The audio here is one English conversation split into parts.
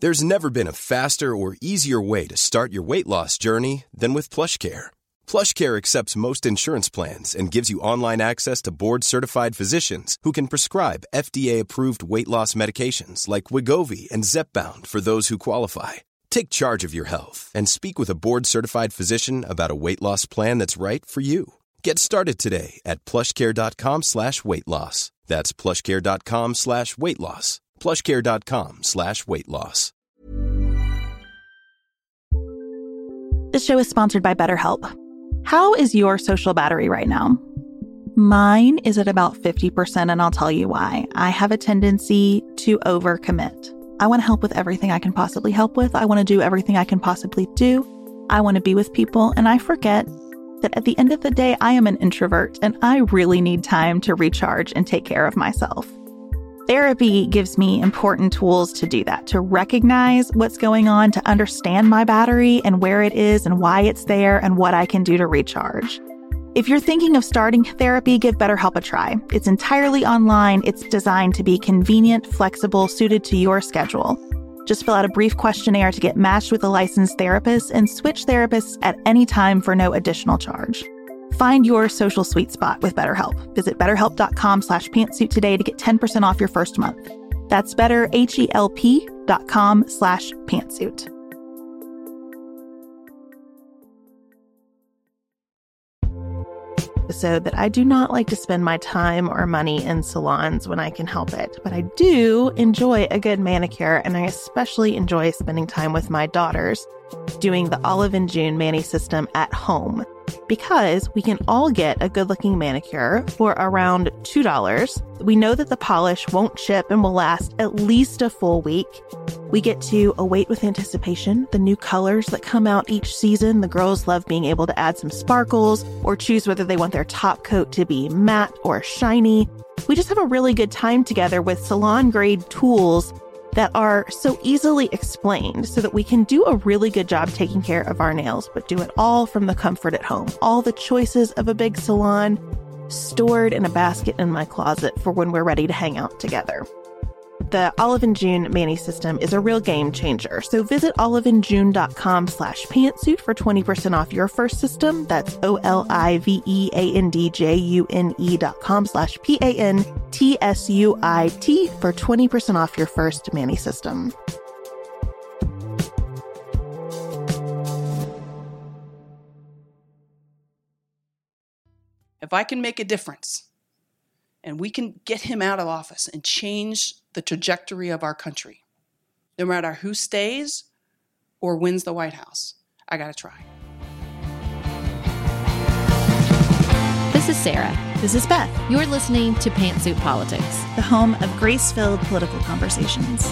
There's never been a faster or easier way to start your weight loss journey than with PlushCare. PlushCare accepts most insurance plans and gives you online access to board-certified physicians who can prescribe FDA-approved weight loss medications like Wegovy and Zepbound for those who qualify. Take charge of your health and speak with a board-certified physician about a weight loss plan that's right for you. Get started today at plushcare.com/weight loss. That's plushcare.com/weight loss. plushcare.com/weight loss. This show is sponsored by BetterHelp. How is your social battery right now? Mine is at about 50%, and I'll tell you why. I have a tendency to overcommit. I want to help with everything I can possibly help with. I want to do everything I can possibly do. I want to be with people, and I forget that at the end of the day, I am an introvert, and I really need time to recharge and take care of myself. Therapy gives me important tools to do that, to recognize what's going on, to understand my battery and where it is and why it's there and what I can do to recharge. If you're thinking of starting therapy, give BetterHelp a try. It's entirely online. It's designed to be convenient, flexible, suited to your schedule. Just fill out a brief questionnaire to get matched with a licensed therapist and switch therapists at any time for no additional charge. Find your social sweet spot with BetterHelp. Visit BetterHelp.com/pantsuit today to get 10% off your first month. That's BetterHelp.com/pantsuit. Episode that I do not like to spend my time or money in salons when I can help it, but I do enjoy a good manicure, and I especially enjoy spending time with my daughters doing the Olive & June Mani system at home, because we can all get a good-looking manicure for around $2. We know that the polish won't chip and will last at least a full week. We get to await with anticipation the new colors that come out each season. The girls love being able to add some sparkles or choose whether they want their top coat to be matte or shiny. We just have a really good time together with salon-grade tools that are so easily explained so that we can do a really good job taking care of our nails, but do it all from the comfort at home. All the choices of a big salon stored in a basket in my closet for when we're ready to hang out together. The Olive & June Mani system is a real game changer. So visit oliveandjune.com/pantsuit for 20% off your first system. That's oliveandjune.com/pantsuit for 20% off your first Mani system. If I can make a difference and we can get him out of office and change the trajectory of our country, no matter who stays or wins the White House, I got to try. This is Sarah. This is Beth. You're listening to Pantsuit Politics, the home of grace-filled political conversations.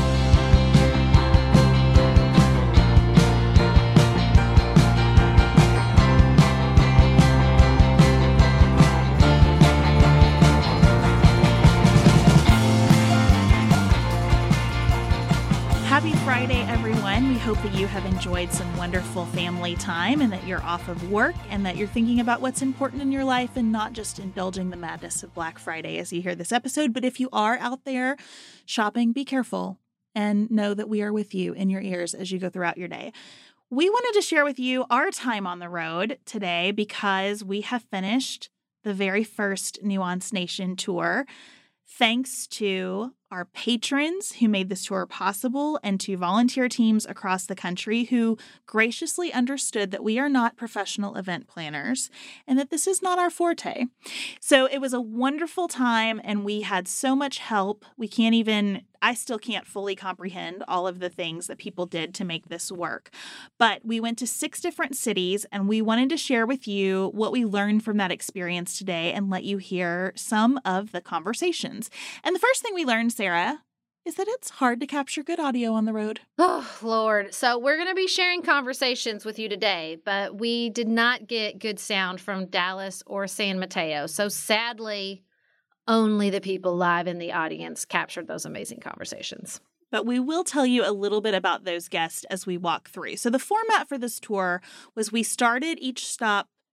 Happy Friday, everyone. We hope that you have enjoyed some wonderful family time and that you're off of work and that you're thinking about what's important in your life and not just indulging the madness of Black Friday as you hear this episode. But if you are out there shopping, be careful and know that we are with you in your ears as you go throughout your day. We wanted to share with you our time on the road today because we have finished the very first Nuance Nation tour. Thanks to our patrons who made this tour possible and to volunteer teams across the country who graciously understood that we are not professional event planners and that this is not our forte. So it was a wonderful time and we had so much help. I still can't fully comprehend all of the things that people did to make this work. But we went to 6 different cities and we wanted to share with you what we learned from that experience today and let you hear some of the conversations. And the first thing we learned, Sarah, is that it's hard to capture good audio on the road. Oh, Lord. So we're going to be sharing conversations with you today, but we did not get good sound from Dallas or San Mateo. So sadly, only the people live in the audience captured those amazing conversations. But we will tell you a little bit about those guests as we walk through. So the format for this tour was we started each stop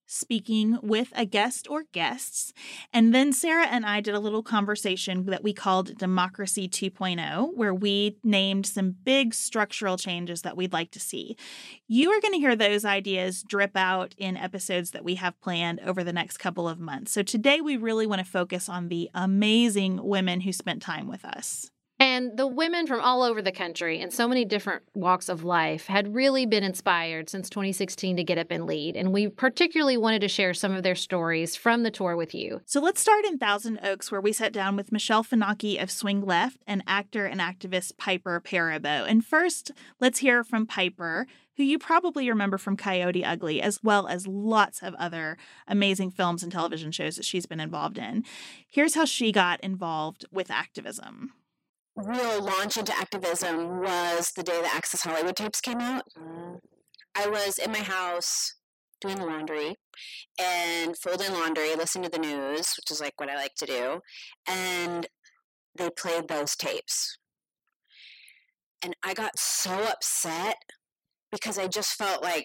speaking with a guest or guests. And then Sarah and I did a little conversation that we called Democracy 2.0, where we named some big structural changes that we'd like to see. You are going to hear those ideas drip out in episodes that we have planned over the next couple of months. So today we really want to focus on the amazing women who spent time with us. And the women from all over the country in so many different walks of life had really been inspired since 2016 to get up and lead. And we particularly wanted to share some of their stories from the tour with you. So let's start in Thousand Oaks, where we sat down with Michelle Finocchi of Swing Left and actor and activist Piper Perabo. And first, let's hear from Piper, who you probably remember from Coyote Ugly, as well as lots of other amazing films and television shows that she's been involved in. Here's how she got involved with activism. Real launch into activism was the day the Access Hollywood tapes came out. I was in my house doing laundry and folding laundry, listening to the news, which is like what I like to do, and they played those tapes. And I got so upset because I just felt like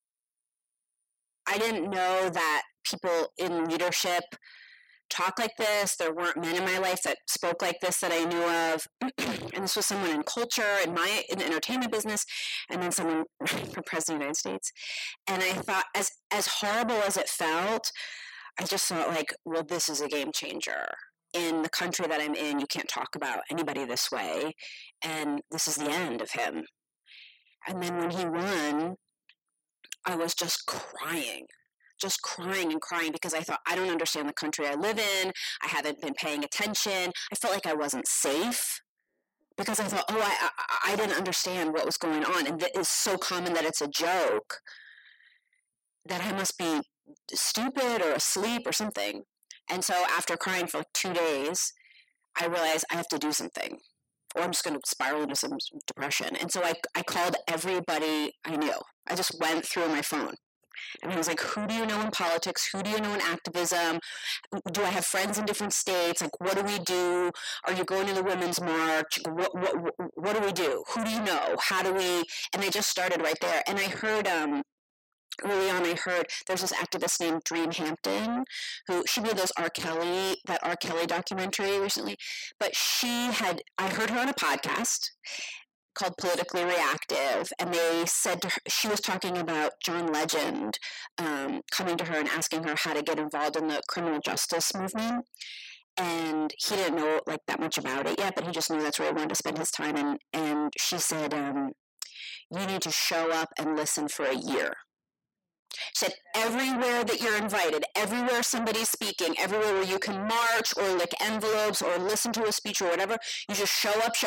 I didn't know that people in leadership talk like this. There weren't men in my life that spoke like this that I knew of. And this was someone in culture, in the entertainment business, and then someone for President of the United States. And I thought, as horrible as it felt, I just thought like, well, this is a game changer. In the country that I'm in, you can't talk about anybody this way. And this is the end of him. And then when he won, I was just crying and crying because I thought, I don't understand the country I live in. I haven't been paying attention. I felt like I wasn't safe because I thought, I didn't understand what was going on. And it is so common that it's a joke that I must be stupid or asleep or something. And so after crying for like 2 days, I realized I have to do something or I'm just going to spiral into some depression. And so I called everybody I knew. I just went through my phone. And I was like, who do you know in politics? Who do you know in activism? Do I have friends in different states? Like, what do we do? Are you going to the Women's March? What do we do? Who do you know? How do we? And I just started right there. And I heard, early on, there's this activist named Dream Hampton, she made that R. Kelly documentary recently. But I heard her on a podcast called Politically Reactive, and they said to her, she was talking about John Legend coming to her and asking her how to get involved in the criminal justice movement. And he didn't know like that much about it yet, but he just knew that's where he wanted to spend his time. And she said, you need to show up and listen for a year. She said, everywhere that you're invited, everywhere somebody's speaking, everywhere where you can march or lick envelopes or listen to a speech or whatever, you just show up.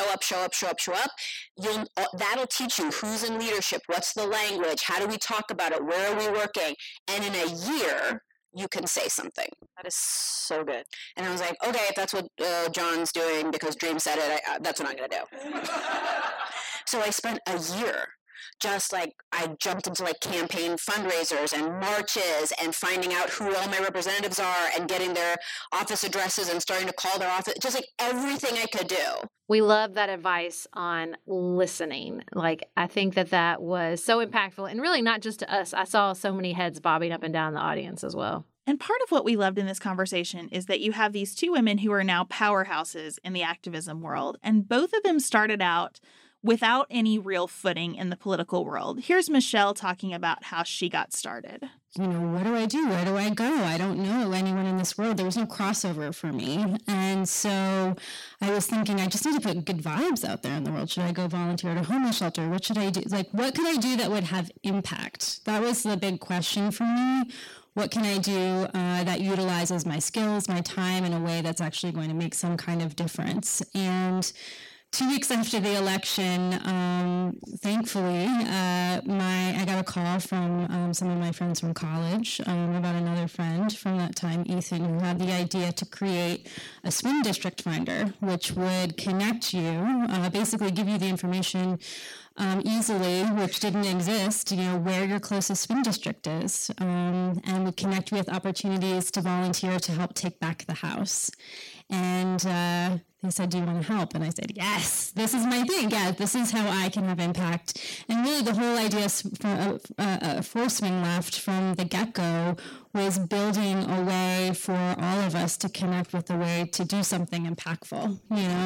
That'll teach you who's in leadership, what's the language, how do we talk about it, where are we working, and in a year, you can say something. That is so good. And I was like, okay, if that's what John's doing because Dream said it, that's what I'm going to do. So I spent a year. Just like I jumped into like campaign fundraisers and marches and finding out who all my representatives are and getting their office addresses and starting to call their office, just like everything I could do. We love that advice on listening. Like, I think that was so impactful and really not just to us. I saw so many heads bobbing up and down the audience as well. And part of what we loved in this conversation is that you have these two women who are now powerhouses in the activism world, and both of them started out without any real footing in the political world. Here's Michelle talking about how she got started. What do I do? Where do I go? I don't know anyone in this world. There was no crossover for me. And so I was thinking, I just need to put good vibes out there in the world. Should I go volunteer at a homeless shelter? What should I do? Like, what could I do that would have impact? That was the big question for me. What can I do that utilizes my skills, my time in a way that's actually going to make some kind of difference? And 2 weeks after the election, thankfully, I got a call from some of my friends from college about another friend from that time, Ethan, who had the idea to create a swing district finder, which would connect you, basically give you the information easily, which didn't exist, where your closest swing district is, and would connect you with opportunities to volunteer to help take back the house. And they said, do you want to help? And I said, yes, this is my thing. Yeah, this is how I can have impact. And really the whole idea for Swing Left from the get-go was building a way for all of us to connect with a way to do something impactful,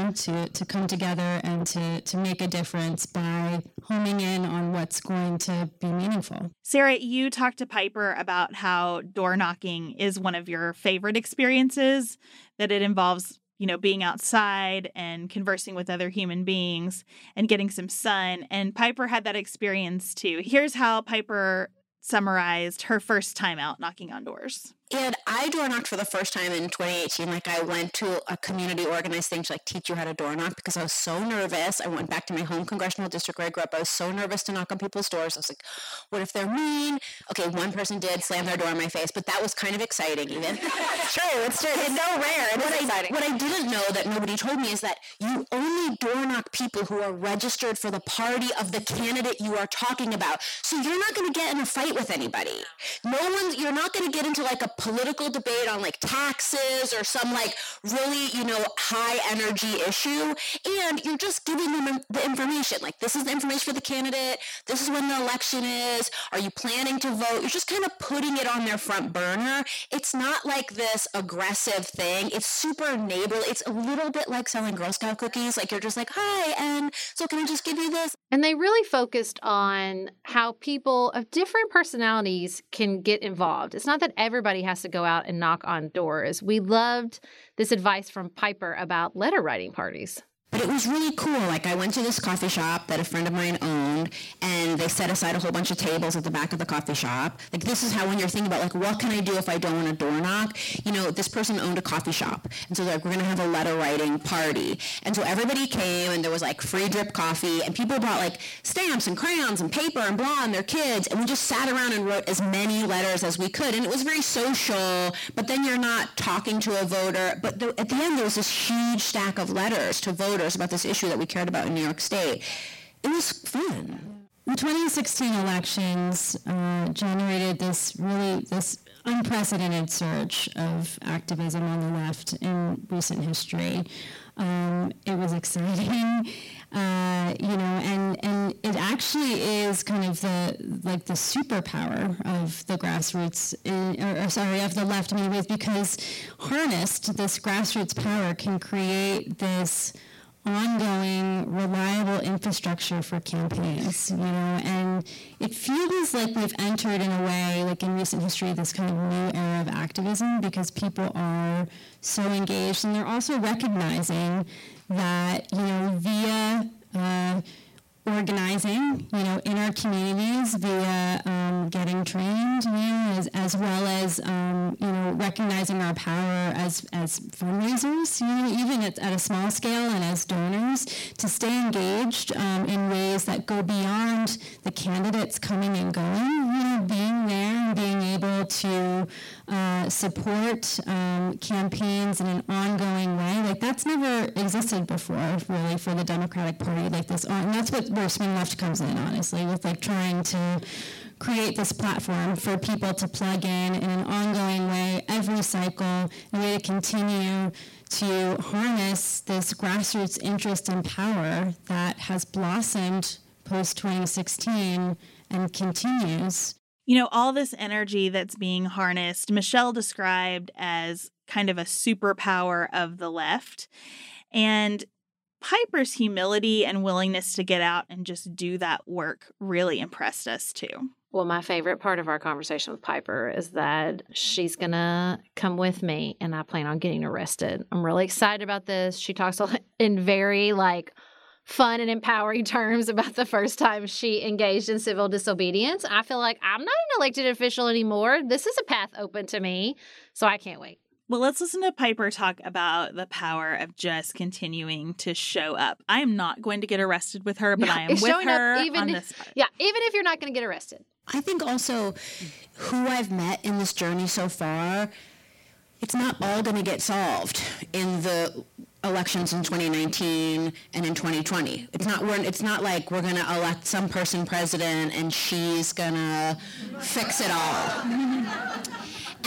to come together and to make a difference by homing in on what's going to be meaningful. Sarah, you talked to Piper about how door knocking is one of your favorite experiences, that it involves being outside and conversing with other human beings and getting some sun. And Piper had that experience too. Here's how Piper summarized her first time out knocking on doors. And I door knocked for the first time in 2018. I went to a community organized thing to teach you how to door knock because I was so nervous. I went back to my home congressional district where I grew up. I was so nervous to knock on people's doors. I was like, what if they're mean? Okay, one person did slam their door in my face, but that was kind of exciting even. It's so rare. What I didn't know that nobody told me is that you only door knock people who are registered for the party of the candidate you are talking about. So you're not going to get in a fight with anybody. You're not going to get into a political debate on taxes or some really, high energy issue. And you're just giving them the information. This is the information for the candidate. This is when the election is. Are you planning to vote? You're just kind of putting it on their front burner. It's not this aggressive thing. It's super neighborly. It's a little bit like selling Girl Scout cookies. You're just hi, and so can I just give you this? And they really focused on how people of different personalities can get involved. It's not that everybody has to go out and knock on doors. We loved this advice from Piper about letter writing parties. But it was really cool. I went to this coffee shop that a friend of mine owned, and they set aside a whole bunch of tables at the back of the coffee shop. This is how when you're thinking about, what can I do if I don't want to door knock? This person owned a coffee shop. And so they're we're going to have a letter writing party. And so everybody came, and there was, free drip coffee, and people brought, stamps and crayons and paper and blah and their kids. And we just sat around and wrote as many letters as we could. And it was very social, but then you're not talking to a voter. But at the end, there was this huge stack of letters to voters about this issue that we cared about in New York State. It was fun. The 2016 elections generated this unprecedented surge of activism on the left in recent history. It was exciting, and it actually is kind of the superpower of the grassroots, of the left in many ways, because harnessed, this grassroots power can create this ongoing, reliable infrastructure for campaigns, and it feels like we've entered in a way, in recent history, this kind of new era of activism because people are so engaged, and they're also recognizing that, via organizing, in our communities via getting trained, as well as, recognizing our power as fundraisers, even at a small scale and as donors, to stay engaged in ways that go beyond the candidates coming and going, being there and being able to support campaigns in an ongoing way. That's never existed before, really, for the Democratic Party, this. And that's where Swing Left comes in, honestly, with trying to create this platform for people to plug in an ongoing way every cycle, a way to continue to harness this grassroots interest and power that has blossomed post-2016 and continues. All this energy that's being harnessed, Michelle described as kind of a superpower of the left. And Piper's humility and willingness to get out and just do that work really impressed us too. Well, my favorite part of our conversation with Piper is that she's going to come with me and I plan on getting arrested. I'm really excited about this. She talks in very fun and empowering terms about the first time she engaged in civil disobedience. I feel like I'm not an elected official anymore. This is a path open to me. So I can't wait. Well, let's listen to Piper talk about the power of just continuing to show up. I am not going to get arrested with her, but I am with her on this part. Yeah, even if you're not going to get arrested. I think also who I've met in this journey so far, it's not all going to get solved in the elections in 2019 and in 2020. It's not like we're going to elect some person president and she's going to fix it all.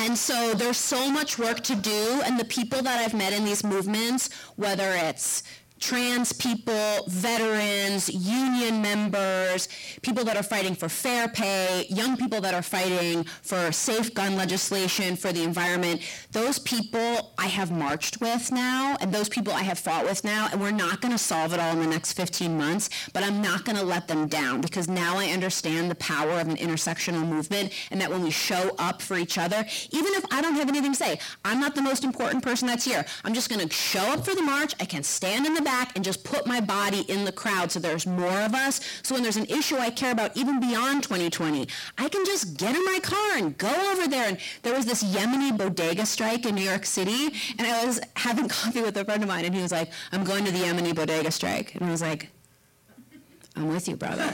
And so there's so much work to do, and the people that I've met in these movements, whether it's trans people, veterans, union members, people that are fighting for fair pay, young people that are fighting for safe gun legislation, for the environment, those people I have marched with now, and those people I have fought with now, and we're not going to solve it all in the next 15 months, but I'm not going to let them down, because now I understand the power of an intersectional movement, and that when we show up for each other, even if I don't have anything to say, I'm not the most important person that's here, I'm just going to show up for the march, I can stand in the back and just put my body in the crowd so there's more of us. So when there's an issue I care about, even beyond 2020, I can just get in my car and go over there. And there was this Yemeni bodega strike in New York City, and I was having coffee with a friend of mine, and he was like, I'm going to the Yemeni bodega strike. And I was like, I'm with you, brother.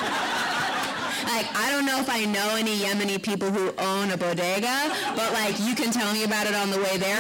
Like, I don't know if I know any Yemeni people who own a bodega, but, like, you can tell me about it on the way there.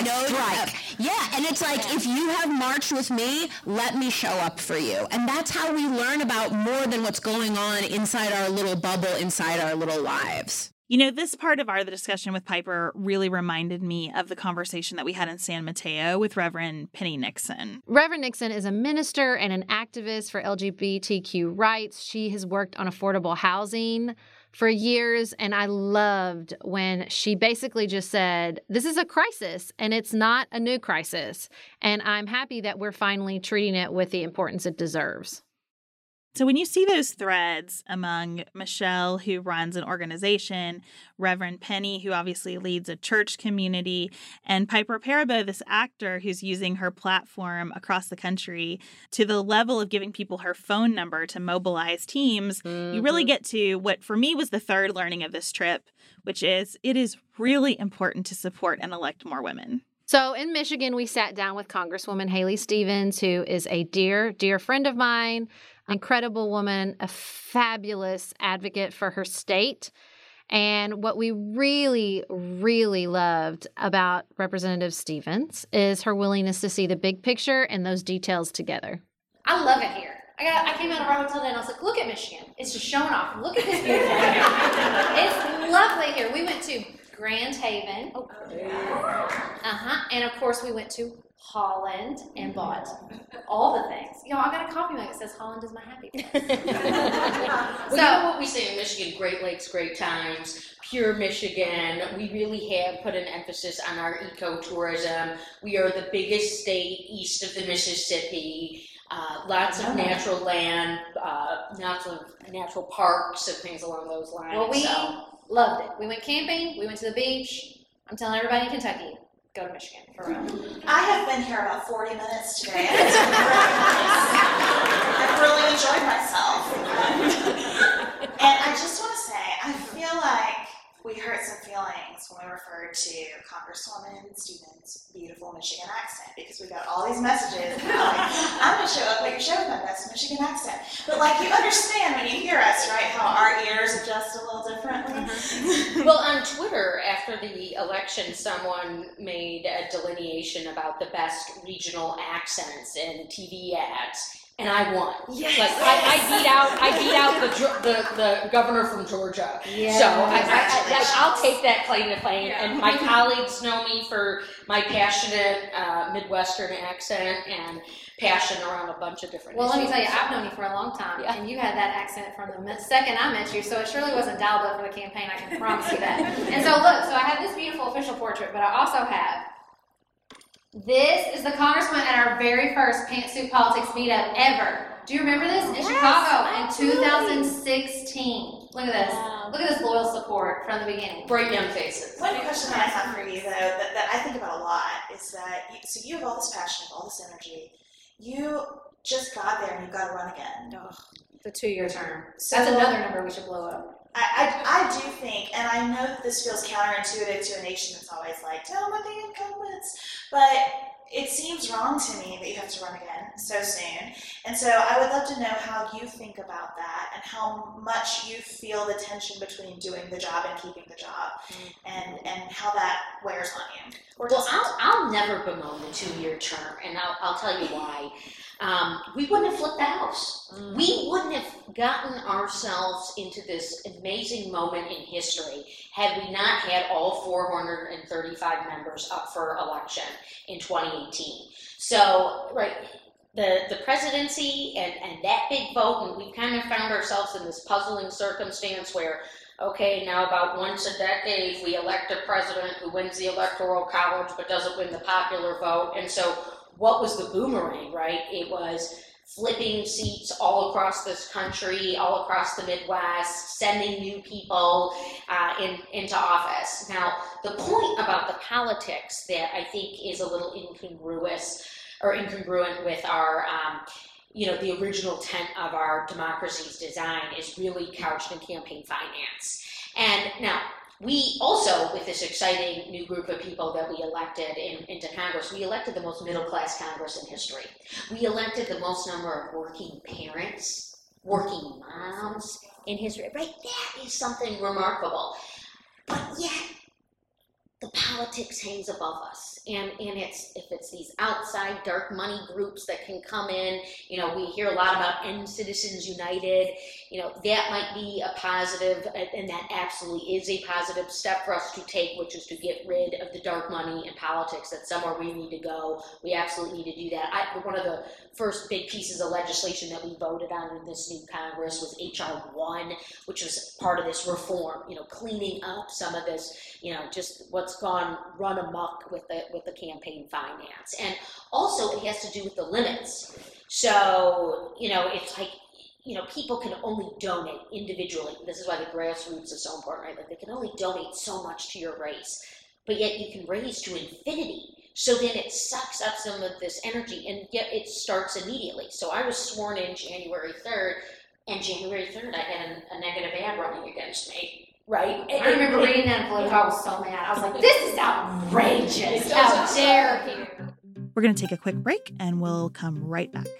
Yeah, and it's like, if you have marched with me, let me show up for you. And that's how we learn about more than what's going on inside our little bubble, inside our little lives. You know, this part of the discussion with Piper really reminded me of the conversation that we had in San Mateo with Reverend Penny Nixon. Reverend Nixon is a minister and an activist for LGBTQ rights. She has worked on affordable housing for years, and I loved when she basically just said, this is a crisis, and it's not a new crisis. And I'm happy that we're finally treating it with the importance it deserves. So when you see those threads among Michelle, who runs an organization, Reverend Penny, who obviously leads a church community, and Piper Perabo, this actor who's using her platform across the country to the level of giving people her phone number to mobilize teams, you really get to what for me was the third learning of this trip, which is it is really important to support and elect more women. So in Michigan, we sat down with Congresswoman Haley Stevens, who is a dear, dear friend of mine, incredible woman, a fabulous advocate for her state. And what we really, really loved about Representative Stevens is her willingness to see the big picture and those details together. I love it here. I came out of our hotel today and I was like, look at Michigan. It's just showing off. Look at this beautiful area. It's lovely here. We went to Grand Haven. And of course we went to Holland and bought all the things. You know, I got a coffee mug that says Holland is my happy place. Well, you know what we say in Michigan, Great Lakes, great times, pure Michigan. We really have put an emphasis on our ecotourism. We are the biggest state east of the Mississippi. Lots of natural land, natural parks and things along those lines. Well, we loved it. We went camping. We went to the beach. I'm telling everybody in Kentucky, go to Michigan for real. I have been here about 40 minutes today. And it's been really nice. I've really enjoyed myself. And I just want to say, I feel like we hurt some feelings when we referred to Congresswoman Stevens' beautiful Michigan accent, because we got all these messages about, like, I'm going to show up at your show with my best Michigan accent. But, like, you understand when you hear us, right, how our ears adjust a little differently? Well, on Twitter, after the election, someone made a delineation about the best regional accents in TV ads. And I won. Yes. Like I beat out the governor from Georgia. Yes. So I'll take that claim to fame. Yeah. And my colleagues know me for my passionate Midwestern accent and passion around a bunch of different issues. Let me tell you, I've known you for a long time, and you had that accent from the second I met you, so it surely wasn't dialed up for the campaign, I can promise you that. And so look, I have this beautiful official portrait, but I also have this is the congressman at our very first Pantsuit Politics meetup ever. Do you remember this? In Chicago in 2016. Look at this. Wow. Look at this loyal support from the beginning. Bright young faces. One question that I have for you, though, that I think about a lot is that, you have all this passion, all this energy. You just got there and you've got to run again. Oh, the 2-year term. So that's another number we should blow up. I do think, and I know that this feels counterintuitive to a nation that's always like, tell them the incumbents, but it seems wrong to me that you have to run again so soon. And so I would love to know how you think about that and how much you feel the tension between doing the job and keeping the job, and how that wears on you. Well, I'll never bemoan the 2-year term, and I'll tell you why. We wouldn't have flipped the house. We wouldn't have gotten ourselves into this amazing moment in history had we not had all 435 members up for election in 2018. So, right, the presidency and that big vote, and we've kind of found ourselves in this puzzling circumstance where, okay, now about once a decade we elect a president who wins the Electoral College but doesn't win the popular vote. And so what was the boomerang, right? It was flipping seats all across this country, all across the Midwest, sending new people into office. Now, the point about the politics that I think is a little incongruent with our, the original intent of our democracy's design is really couched in campaign finance. And now, we also, with this exciting new group of people that we elected into Congress, we elected the most middle-class Congress in history. We elected the most number of working parents, working moms in history, right? That is something remarkable. But yet, the politics hangs above us. And if it's these outside dark money groups that can come in, we hear a lot about End Citizens United, that might be a positive, and that absolutely is a positive step for us to take, which is to get rid of the dark money in politics. That's somewhere we need to go. We absolutely need to do that. One of the first big pieces of legislation that we voted on in this new Congress was H.R. 1, which was part of this reform, cleaning up some of this, just what's gone run amok with the campaign finance. And also it has to do with the limits. So, it's like, people can only donate individually. This is why the grassroots is so important, right? Like, they can only donate so much to your race, but yet you can raise to infinity. So then it sucks up some of this energy, and yet it starts immediately. So I was sworn in January 3rd, and January 3rd I had a negative ad running against me. Right? I remember reading that in Politico. I was so mad. I was like, this is outrageous. How dare you? We're going to take a quick break, and we'll come right back.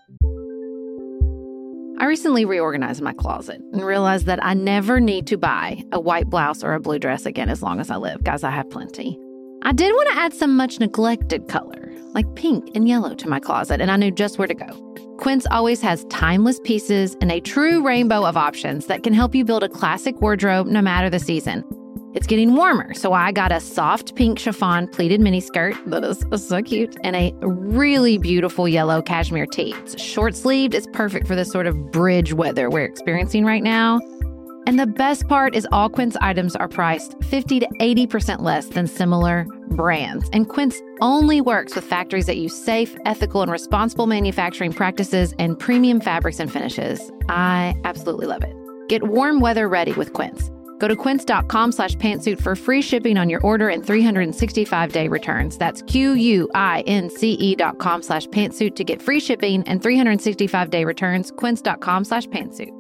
I recently reorganized my closet and realized that I never need to buy a white blouse or a blue dress again as long as I live. Guys, I have plenty. I did want to add some much neglected color, like pink and yellow, to my closet, and I knew just where to go. Quince always has timeless pieces and a true rainbow of options that can help you build a classic wardrobe no matter the season. It's getting warmer, so I got a soft pink chiffon pleated miniskirt that is so cute, and a really beautiful yellow cashmere tee. It's short-sleeved. It's perfect for this sort of bridge weather we're experiencing right now. And the best part is all Quince items are priced 50 to 80% less than similar brands. And Quince only works with factories that use safe, ethical, and responsible manufacturing practices and premium fabrics and finishes. I absolutely love it. Get warm weather ready with Quince. Go to quince.com/pantsuit for free shipping on your order and 365-day returns. That's QUINCE.com/pantsuit to get free shipping and 365-day returns. Quince.com/pantsuit.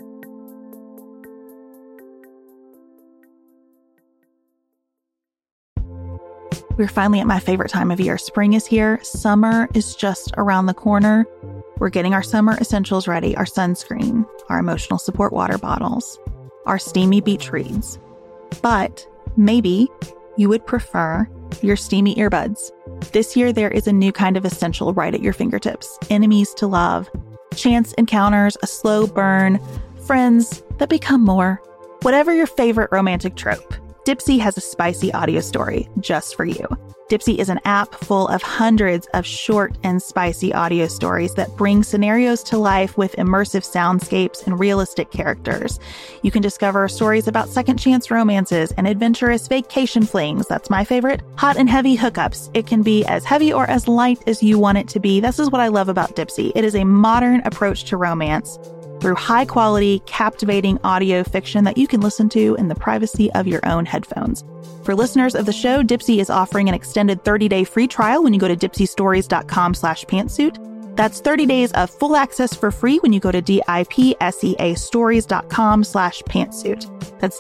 We're finally at my favorite time of year. Spring is here. Summer is just around the corner. We're getting our summer essentials ready, our sunscreen, our emotional support water bottles, our steamy beach reads. But maybe you would prefer your steamy earbuds. This year, there is a new kind of essential right at your fingertips. Enemies to love, chance encounters, a slow burn, friends that become more. Whatever your favorite romantic trope, Dipsea has a spicy audio story just for you. Dipsea is an app full of hundreds of short and spicy audio stories that bring scenarios to life with immersive soundscapes and realistic characters. You can discover stories about second chance romances and adventurous vacation flings. That's my favorite. Hot and heavy hookups. It can be as heavy or as light as you want it to be. This is what I love about Dipsea. It is a modern approach to romance through high-quality, captivating audio fiction that you can listen to in the privacy of your own headphones. For listeners of the show, Dipsea is offering an extended 30-day free trial when you go to dipseastories.com/pantsuit. That's 30 days of full access for free when you go to dipseastories.com/pantsuit. That's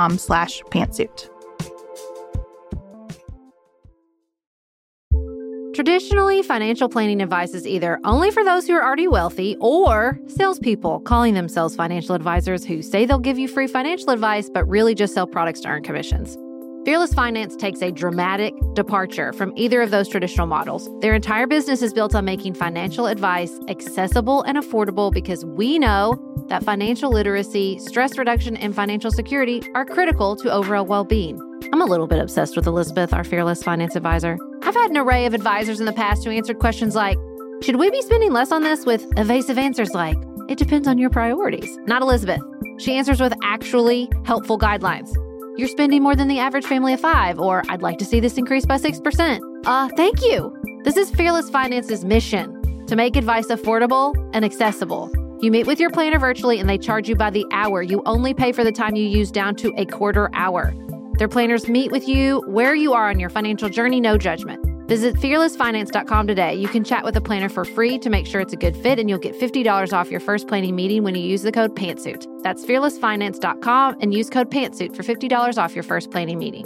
dipseastories.com/pantsuit. Traditionally, financial planning advice is either only for those who are already wealthy or salespeople calling themselves financial advisors who say they'll give you free financial advice but really just sell products to earn commissions. Fearless Finance takes a dramatic departure from either of those traditional models. Their entire business is built on making financial advice accessible and affordable because we know that financial literacy, stress reduction, and financial security are critical to overall well-being. I'm a little bit obsessed with Elizabeth, our Fearless Finance advisor. I've had an array of advisors in the past who answered questions like, should we be spending less on this, with evasive answers like, it depends on your priorities. Not Elizabeth. She answers with actually helpful guidelines. You're spending more than the average family of 5, or I'd like to see this increase by 6%. Thank you. This is Fearless Finance's mission, to make advice affordable and accessible. You meet with your planner virtually and they charge you by the hour. You only pay for the time you use down to a quarter hour. Their planners meet with you where you are on your financial journey, no judgment. Visit fearlessfinance.com today. You can chat with a planner for free to make sure it's a good fit, and you'll get $50 off your first planning meeting when you use the code PANTSUIT. That's fearlessfinance.com and use code PANTSUIT for $50 off your first planning meeting.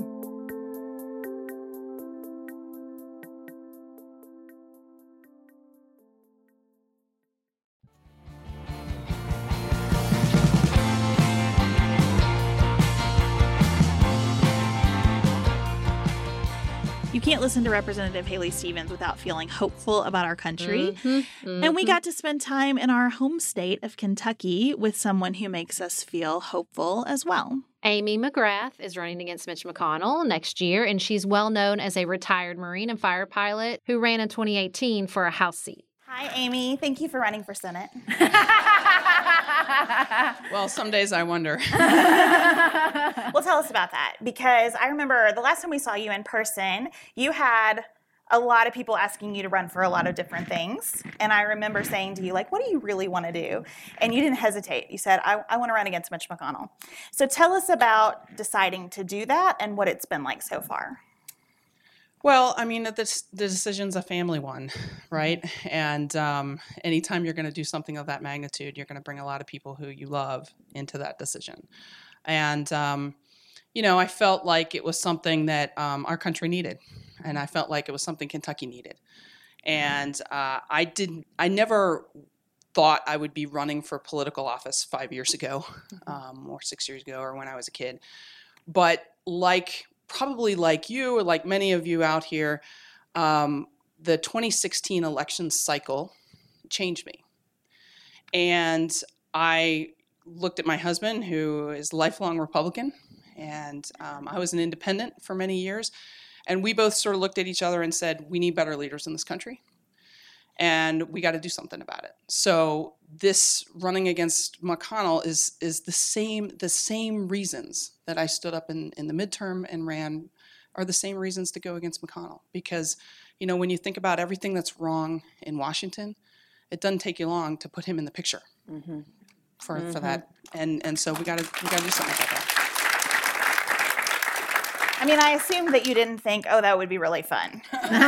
You can't listen to Representative Haley Stevens without feeling hopeful about our country. And we got to spend time in our home state of Kentucky with someone who makes us feel hopeful as well. Amy McGrath is running against Mitch McConnell next year, and she's well known as a retired Marine and fighter pilot who ran in 2018 for a House seat. Hi, Amy. Thank you for running for Senate. Well, some days I wonder. Well, tell us about that, because I remember the last time we saw you in person, you had a lot of people asking you to run for a lot of different things. And I remember saying to you, like, what do you really want to do? And you didn't hesitate. You said, I want to run against Mitch McConnell. So tell us about deciding to do that and what it's been like so far. Well, I mean, the decision's a family one, right? And anytime you're going to do something of that magnitude, you're going to bring a lot of people who you love into that decision. And, I felt like it was something that our country needed. And I felt like it was something Kentucky needed. And I never thought I would be running for political office 5 years ago, or 6 years ago, or when I was a kid. But probably like you, or like many of you out here, the 2016 election cycle changed me. And I looked at my husband, who is a lifelong Republican, and I was an independent for many years. And we both sort of looked at each other and said, we need better leaders in this country. And we got to do something about it. So this running against McConnell is the same reasons that I stood up in the midterm and ran are the same reasons to go against McConnell. Because, when you think about everything that's wrong in Washington, it doesn't take you long to put him in the picture for that. And so we got to do something about that. I mean, I assumed that you didn't think, oh, that would be really fun.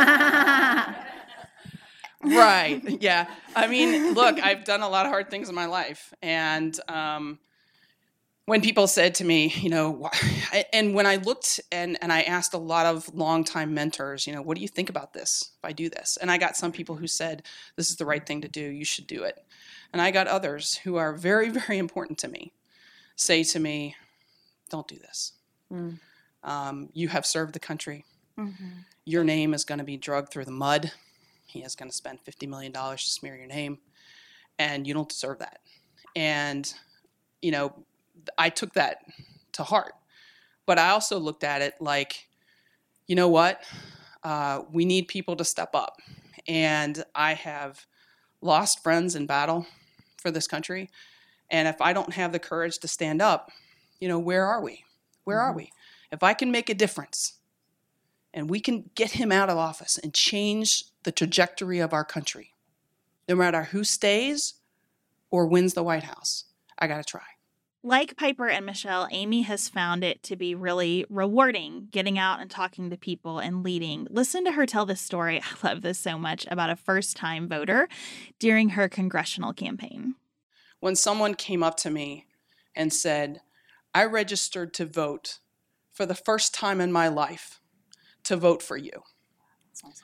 Right. Yeah. I mean, look, I've done a lot of hard things in my life. And when people said to me, and when I looked and I asked a lot of longtime mentors, what do you think about this if I do this? And I got some people who said, this is the right thing to do. You should do it. And I got others who are very, very important to me say to me, don't do this. You have served the country. Your name is going to be dragged through the mud. He is going to spend $50 million to smear your name, and you don't deserve that. And, I took that to heart. But I also looked at it like, you know what? We need people to step up. And I have lost friends in battle for this country. And if I don't have the courage to stand up, where are we? Where are we? If I can make a difference and we can get him out of office and change the trajectory of our country, no matter who stays or wins the White House, I got to try. Like Piper and Michelle, Amy has found it to be really rewarding getting out and talking to people and leading. Listen to her tell this story. I love this so much, about a first-time voter during her congressional campaign. When someone came up to me and said, I registered to vote for the first time in my life to vote for you.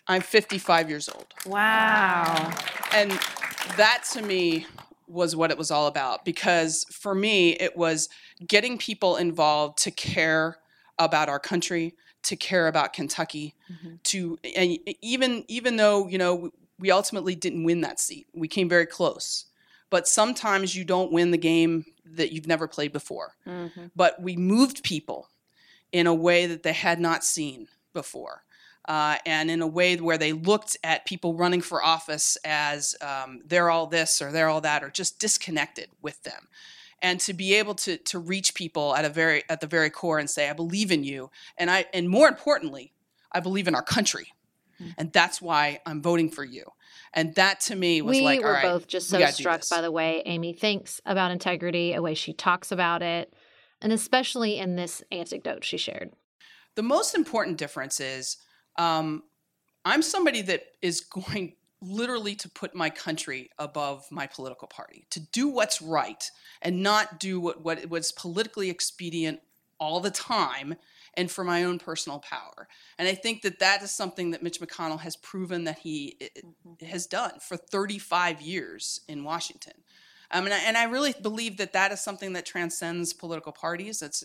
I'm 55 years old. Wow. And that to me was what it was all about, because for me, it was getting people involved to care about our country, to care about Kentucky, and even though, we ultimately didn't win that seat, we came very close. But sometimes you don't win the game that you've never played before. But we moved people in a way that they had not seen before. And in a way where they looked at people running for office as they're all this or they're all that, or just disconnected with them. And to be able to reach people at the very core and say, I believe in you. And more importantly, I believe in our country. And that's why I'm voting for you. And that to me was we all were right, both just so struck by the way Amy thinks about integrity, the way she talks about it, and especially in this anecdote she shared. The most important difference is I'm somebody that is going literally to put my country above my political party, to do what's right and not do what was politically expedient all the time and for my own personal power. And I think that is something that Mitch McConnell has proven that he has done for 35 years in Washington. And I really believe that is something that transcends political parties. It's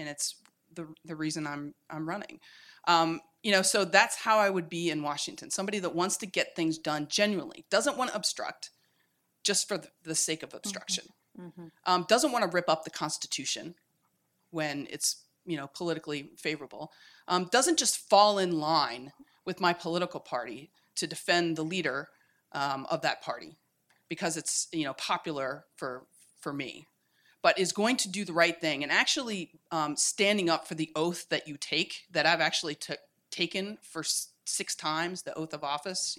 the reason I'm running. So that's how I would be in Washington. Somebody that wants to get things done genuinely, doesn't want to obstruct just for the sake of obstruction. Doesn't want to rip up the Constitution when it's politically favorable. Doesn't just fall in line with my political party to defend the leader of that party because it's popular for me, but is going to do the right thing and actually standing up for the oath that you take, that I've actually taken for 6 times, the oath of office,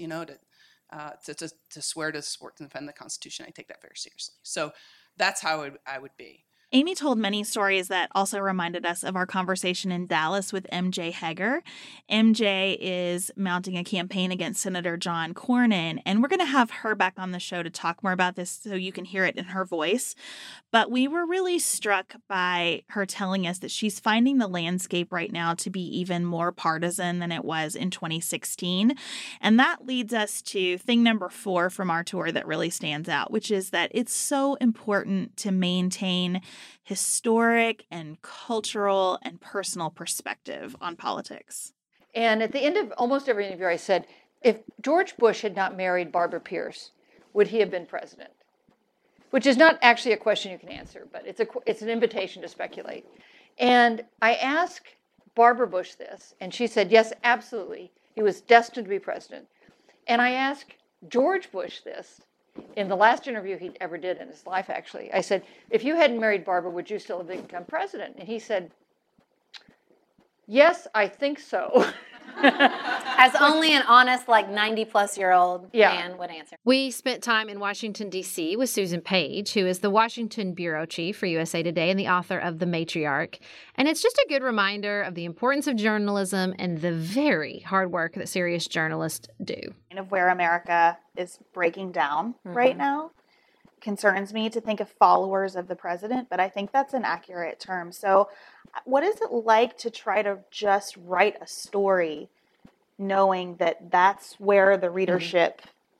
to swear to support and defend the Constitution. I take that very seriously. So that's how I would be. Amy told many stories that also reminded us of our conversation in Dallas with MJ Hegar. MJ is mounting a campaign against Senator John Cornyn, and we're going to have her back on the show to talk more about this so you can hear it in her voice. But we were really struck by her telling us that she's finding the landscape right now to be even more partisan than it was in 2016. And that leads us to thing number 4 from our tour that really stands out, which is that it's so important to maintain historic and cultural and personal perspective on politics. And at the end of almost every interview, I said, if George Bush had not married Barbara Pierce, would he have been president? Which is not actually a question you can answer, but it's an invitation to speculate. And I asked Barbara Bush this, and she said, yes, absolutely. He was destined to be president. And I asked George Bush this, in the last interview he ever did in his life, actually. I said, if you hadn't married Barbara, would you still have become president? And he said, yes, I think so. As only an honest, 90-plus-year-old man would answer. We spent time in Washington, D.C. with Susan Page, who is the Washington bureau chief for USA Today and the author of The Matriarch. And it's just a good reminder of the importance of journalism and the very hard work that serious journalists do. Of where America is breaking down right now concerns me to think of followers of the president, but I think that's an accurate term. So what is it like to try to just write a story knowing that that's where the readership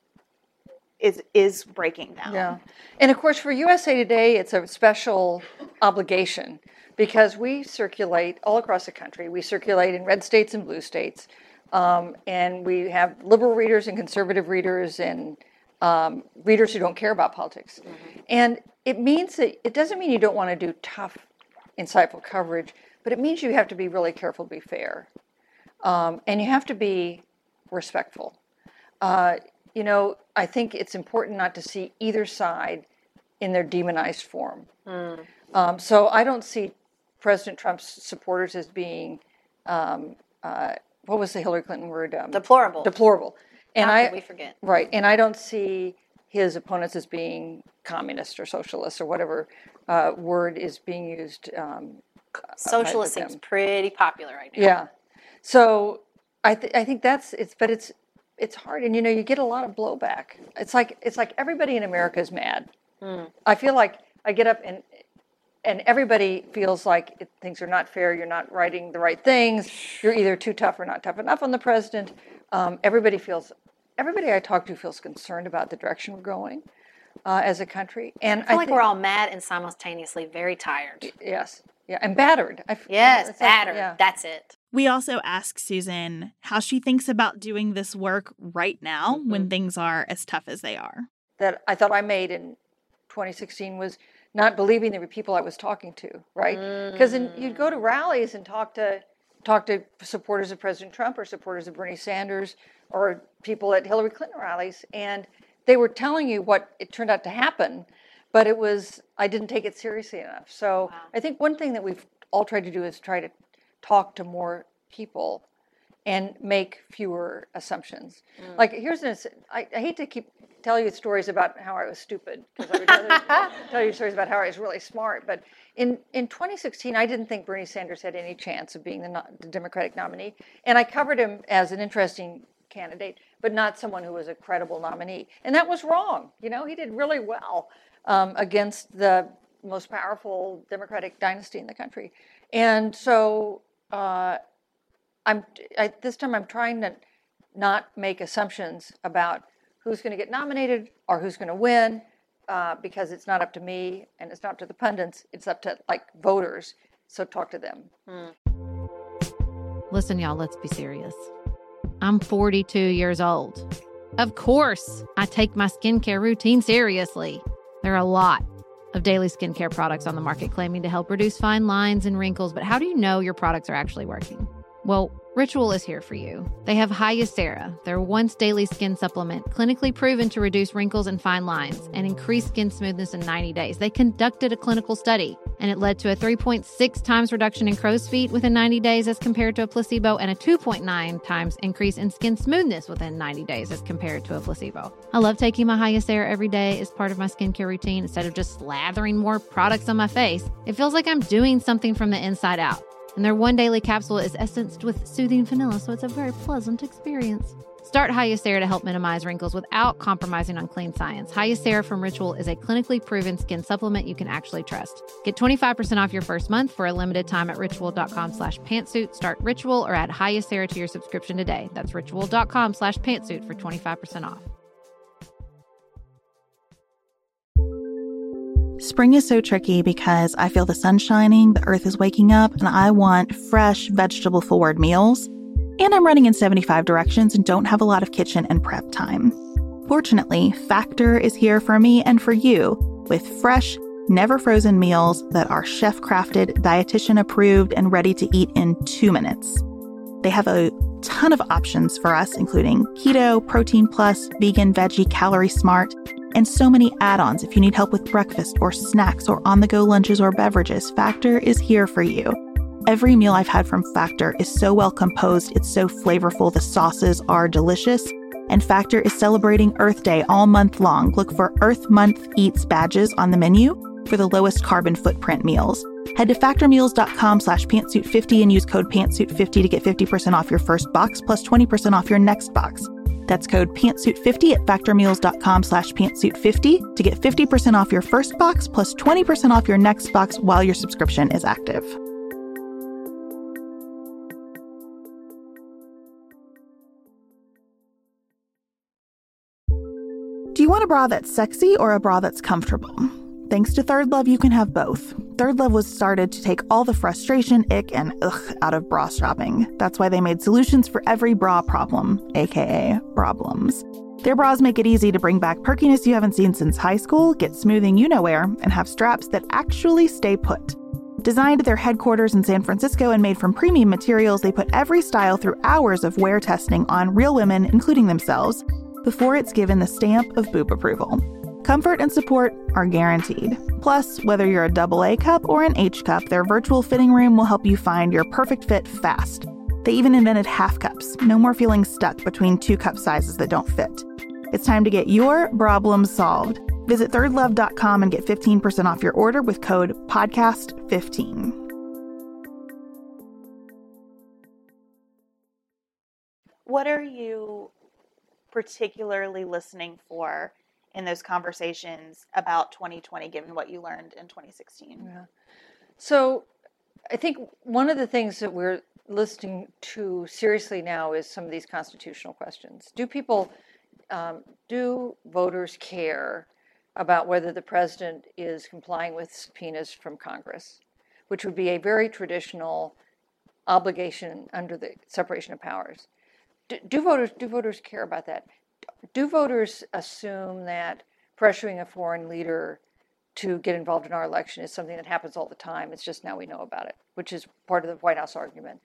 is breaking down? Yeah. And of course, for USA Today, it's a special obligation because we circulate all across the country. We circulate in red states and blue states. And we have liberal readers and conservative readers and readers who don't care about politics. And it means that it doesn't mean you don't want to do tough, insightful coverage, but it means you have to be really careful to be fair. And you have to be respectful. I think it's important not to see either side in their demonized form. So I don't see President Trump's supporters as being, what was the Hillary Clinton word? Deplorable. Deplorable. And How could we forget? Right. And I don't see his opponents as being communist or socialist or whatever word is being used. Socialist seems pretty popular right now. Yeah. So I think it's hard, and you get a lot of blowback. It's like everybody in America is mad. I feel like I get up and everybody feels like things are not fair. You're not writing the right things. You're either too tough or not tough enough on the president. Everybody I talk to feels concerned about the direction we're going as a country. And I feel like we're all mad and simultaneously very tired. Yes. Yeah, and battered. Yes, battered. Yeah. That's it. We also ask Susan how she thinks about doing this work right now when things are as tough as they are. That I thought I made in 2016 was not believing there were people I was talking to, right? Because you'd go to rallies and talk to supporters of President Trump or supporters of Bernie Sanders or people at Hillary Clinton rallies, and they were telling you what it turned out to happen, but I didn't take it seriously enough. So I think one thing that we've all tried to do is try to talk to more people and make fewer assumptions. Like I hate to tell you stories about how I was stupid, because I would rather tell you stories about how I was really smart. But in 2016, I didn't think Bernie Sanders had any chance of being the Democratic nominee, and I covered him as an interesting candidate, but not someone who was a credible nominee. And that was wrong. He did really well against the most powerful Democratic dynasty in the country. And so this time I'm trying to not make assumptions about who's going to get nominated or who's going to win, because it's not up to me and it's not up to the pundits. It's up to voters. So talk to them. Listen, y'all, let's be serious. I'm 42 years old. Of course, I take my skincare routine seriously. There are a lot of daily skincare products on the market claiming to help reduce fine lines and wrinkles, but how do you know your products are actually working? Well, Ritual is here for you. They have Hyacera, their once daily skin supplement, clinically proven to reduce wrinkles and fine lines and increase skin smoothness in 90 days. They conducted a clinical study, and it led to a 3.6 times reduction in crow's feet within 90 days as compared to a placebo, and a 2.9 times increase in skin smoothness within 90 days as compared to a placebo. I love taking my Hyacera every day as part of my skincare routine instead of just slathering more products on my face. It feels like I'm doing something from the inside out. And their one daily capsule is essenced with soothing vanilla, so it's a very pleasant experience. Start Hyacera to help minimize wrinkles without compromising on clean science. Hyacera from Ritual is a clinically proven skin supplement you can actually trust. Get 25% off your first month for a limited time at ritual.com/pantsuit. Start Ritual or add Hyacera to your subscription today. That's ritual.com/pantsuit for 25% off. Spring is so tricky because I feel the sun shining, the earth is waking up, and I want fresh, vegetable-forward meals. And I'm running in 75 directions and don't have a lot of kitchen and prep time. Fortunately, Factor is here for me and for you with fresh, never-frozen meals that are chef-crafted, dietitian-approved, and ready to eat in 2 minutes. They have a ton of options for us, including keto, protein plus, vegan, veggie, calorie smart, and so many add-ons if you need help with breakfast or snacks or on-the-go lunches or beverages. Factor is here for you. Every meal I've had from Factor is so well composed, it's so flavorful, the sauces are delicious, and Factor is celebrating Earth Day all month long. Look for Earth Month Eats badges on the menu for the lowest carbon footprint meals. Head to factormeals.com/pantsuit50 and use code pantsuit50 to get 50% off your first box plus 20% off your next box. That's code pantsuit50 at factormeals.com/pantsuit50 to get 50% off your first box plus 20% off your next box while your subscription is active. Do you want a bra that's sexy or a bra that's comfortable? Thanks to Third Love, you can have both. Third Love was started to take all the frustration, ick, and ugh out of bra shopping. That's why they made solutions for every bra problem, aka problems. Their bras make it easy to bring back perkiness you haven't seen since high school, get smoothing you-know-where, and have straps that actually stay put. Designed at their headquarters in San Francisco and made from premium materials, they put every style through hours of wear testing on real women, including themselves, before it's given the stamp of boob approval. Comfort and support are guaranteed. Plus, whether you're a AA cup or an H cup, their virtual fitting room will help you find your perfect fit fast. They even invented half cups. No more feeling stuck between 2 cup sizes that don't fit. It's time to get your problems solved. Visit thirdlove.com and get 15% off your order with code podcast15. What are you particularly listening for in those conversations about 2020, given what you learned in 2016? Yeah. So I think one of the things that we're listening to seriously now is some of these constitutional questions. Do voters care about whether the president is complying with subpoenas from Congress, which would be a very traditional obligation under the separation of powers? Do voters care about that? Do voters assume that pressuring a foreign leader to get involved in our election is something that happens all the time? It's just now we know about it, which is part of the White House argument.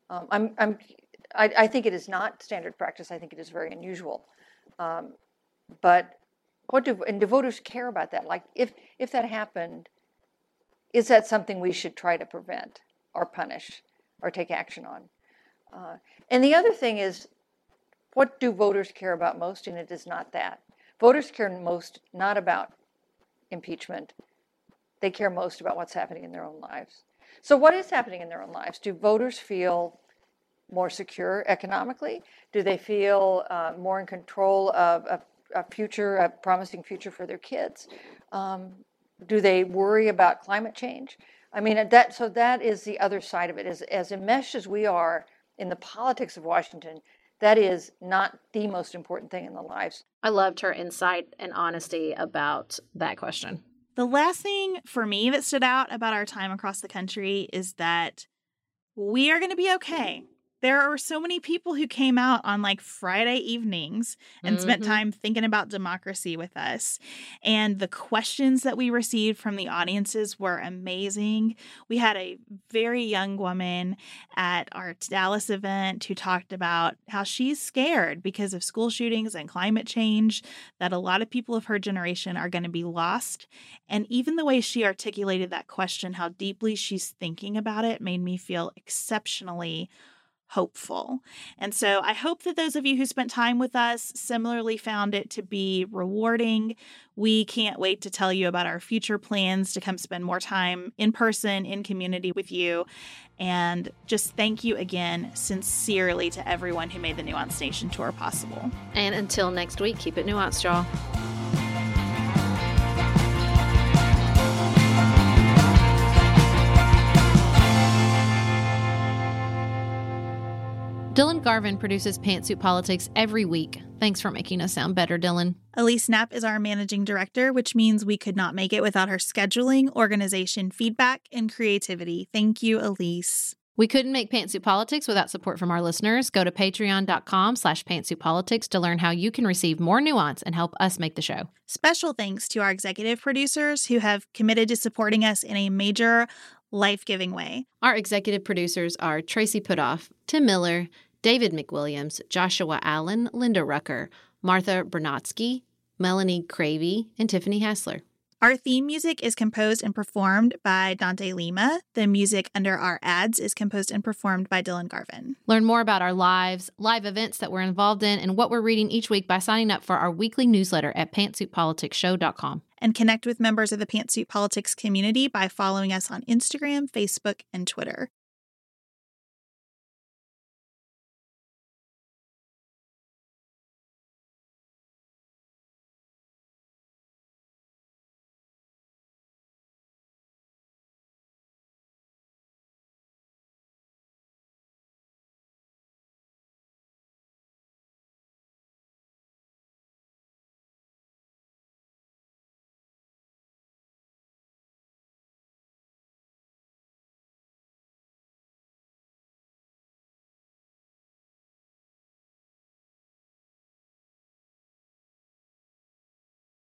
I think it is not standard practice. I think it is very unusual. But do voters care about that? Like, if that happened, is that something we should try to prevent or punish or take action on? And the other thing is, what do voters care about most? And it is not that. Voters care most not about impeachment. They care most about what's happening in their own lives. So what is happening in their own lives? Do voters feel more secure economically? Do they feel more in control of a promising future for their kids? Do they worry about climate change? I mean, that is the other side of it. As enmeshed as we are in the politics of Washington, that is not the most important thing in the lives. I loved her insight and honesty about that question. The last thing for me that stood out about our time across the country is that we are going to be okay. There are so many people who came out on like Friday evenings and spent time thinking about democracy with us. And the questions that we received from the audiences were amazing. We had a very young woman at our Dallas event who talked about how she's scared because of school shootings and climate change, that a lot of people of her generation are going to be lost. And even the way she articulated that question, how deeply she's thinking about it, made me feel exceptionally hopeful. And so I hope that those of you who spent time with us similarly found it to be rewarding. We can't wait to tell you about our future plans to come spend more time in person, in community with you. And just thank you again, sincerely, to everyone who made the Nuance Nation tour possible. And until next week, keep it nuanced, y'all. Dylan Garvin produces Pantsuit Politics every week. Thanks for making us sound better, Dylan. Elise Knapp is our managing director, which means we could not make it without her scheduling, organization, feedback, and creativity. Thank you, Elise. We couldn't make Pantsuit Politics without support from our listeners. Go to patreon.com/pantsuitpolitics to learn how you can receive more nuance and help us make the show. Special thanks to our executive producers who have committed to supporting us in a major, life-giving way. Our executive producers are Tracy Putoff, Tim Miller, David McWilliams, Joshua Allen, Linda Rucker, Martha Bernatsky, Melanie Cravey, and Tiffany Hassler. Our theme music is composed and performed by Dante Lima. The music under our ads is composed and performed by Dylan Garvin. Learn more about our live events that we're involved in and what we're reading each week by signing up for our weekly newsletter at pantsuitpoliticsshow.com. And connect with members of the Pantsuit Politics community by following us on Instagram, Facebook, and Twitter.